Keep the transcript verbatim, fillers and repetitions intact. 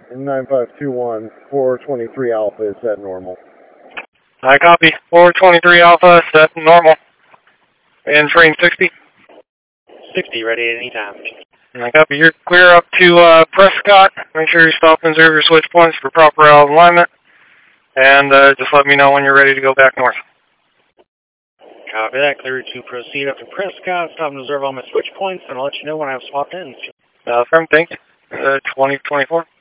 nine five two one, four twenty-three Alpha is set normal. I copy. four twenty-three Alpha, set normal. And train sixty. sixty, ready at any time. I copy. You're clear up to uh, Prescott. Make sure you stop and observe your switch points for proper alignment. And uh, just let me know when you're ready to go back north. Copy that. Clear to proceed up to Prescott. Stop and observe all my switch points, and I'll let you know when I've swapped in. Uh, firm, thank you. Uh, twenty twenty-four.